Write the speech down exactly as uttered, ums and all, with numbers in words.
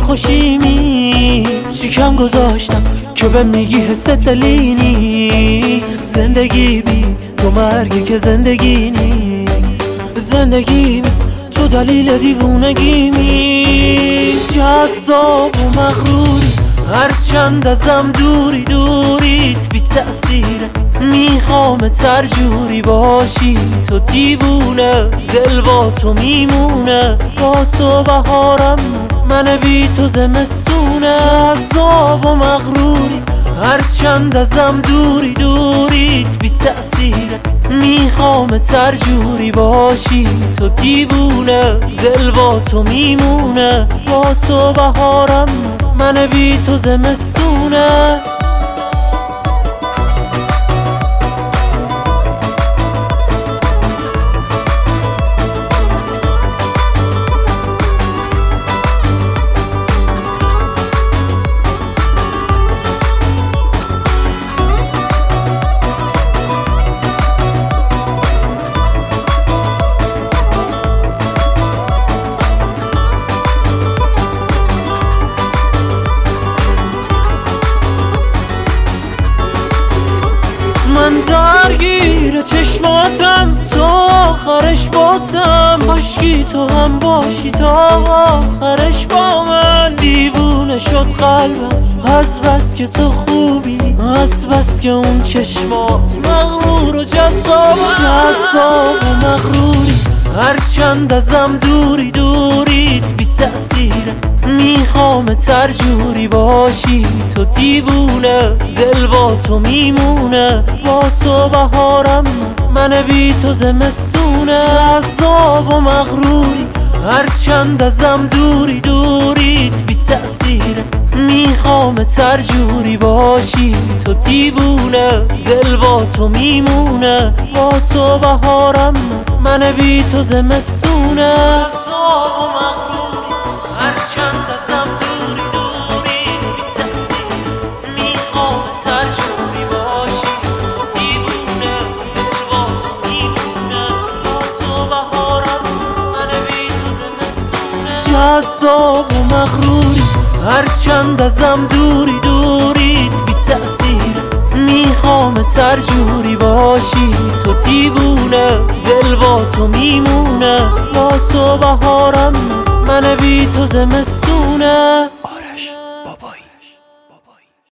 خوشیمی چی کم گذاشتم که به میگی حس دلینی. زندگی بی تو مرگی که زندگی نی، زندگی بی تو دلیل دیوونگیمی. جذاب و مغروری هرچند ازم دوری دوریت بی تأثیره، میخوام ترجوری باشی تو دیوونه. دل با تو میمونه، با تو بهارم من بی تو زمستونه. جذاب و مغروری هرچند ازم دوری دوریت بی تأثیره، میخوام ترجوری باشی تو دیوونه. دل با تو میمونه، با تو بهارم من بی تو زمستونه. من درگیر چشماتم تا آخرش باتم، کاشکی تو هم باشی تا آخرش با من. دیوونه شد قلبم از بس که تو خوبی، از بس که اون چشمات مغرور و جذاب. جذاب و مغروری هرچند ازم دوری دوریت بی تأثیره، میخوام ترجوری باشی تو دیوونه. دل با تو میمونه، با تو بهارم من بی تو زمستونه. جذاب و مغروری هرچند ازم دوری دوریت بی تأثیره، میخوام ترجوری باشی تو دیوونه. دل با تو میمونه، با تو بهارم من بی تو زمستونه. جذاب و مغروری هرچند ازم دوری دوریت بی تأثیره، میخوام ترجوری باشی تو دیوونه. دل با تو میمونه، با تو بهارم من بی تو زمستونه. جذاب و مغروری هرچند ازم دوری دوریت بی تأثیره، میخوام ترجوری باشی تو دیوونه. دل با تو میمونه، با تو بهارم من بی تو زمستونه.